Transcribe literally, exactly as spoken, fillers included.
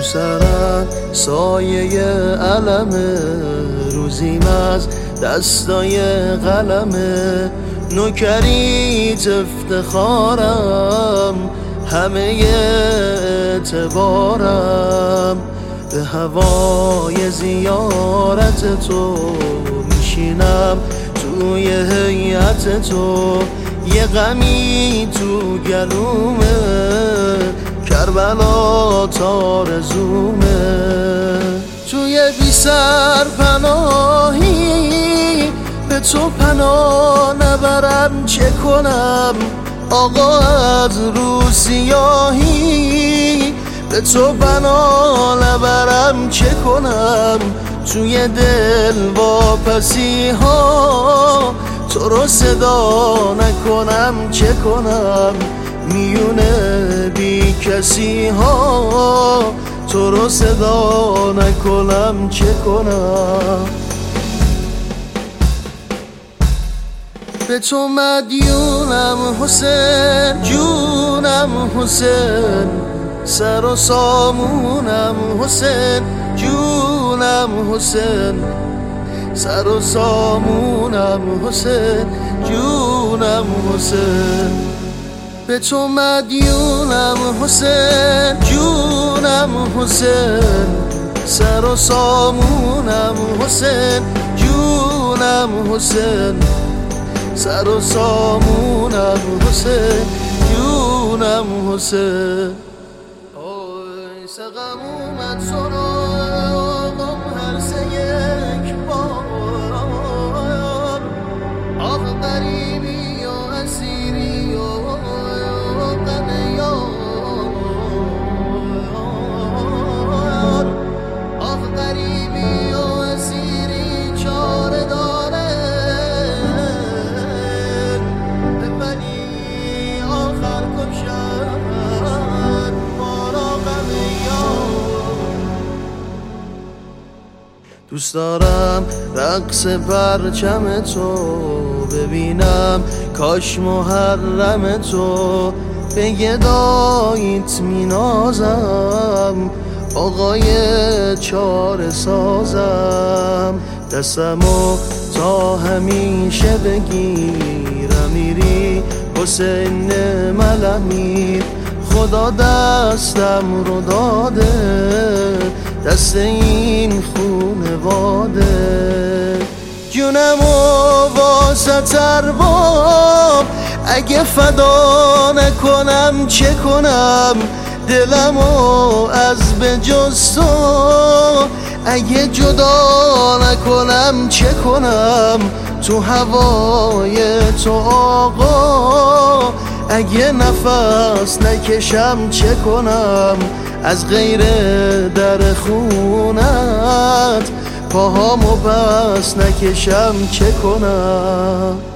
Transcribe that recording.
سرم سایه علم روزیم از دستای قلمه، نوکریت افتخارم همه اعتبارم، به هوای زیارت تو میشینم توی هیئت تو، یه غمی تو گلومه کربلا تارزومه، توی بی سر پناهی به تو پناه نبرم چه کنم آقا از رو سیاهی، به تو پناه نبرم چه کنم توی دل واپسی ها، تو رو صدا نکنم چه کنم میونه بی کسی ها، تو رو صدا نکنم چه کنم. به تو مدیونم حسین جونم حسین، سر و سامونم حسین جونم حسین، سر و سامونم حسین جونم حسین، به تو مدیونم حسین جونم حسین، سر و سامونم حسین جونم حسین، سر و سامونم حسین جونم حسین. آی سقم اومد سراغم هر سه یک بار، آخ غریبی و اسیری و غم یار، آخ غریبی و اسیری چاره داره دوست دارم رقص پرچم تو ببینم، کاش محرم تو به گداییت مینازم، آقای چاره سازم، دستمو تا همیشه بگیرم میری حسین ملمی، خدا دستم رو داده دست این خونواده، جونمو واسه ارباب اگه فدا نکنم چه کنم، دلمو از به جز تو اگه جدا نکنم چه کنم، تو هوای تو آقا اگه نفس نکشم چه کنم، از غیر در خونت پاهامو پس نکشم چه کنم.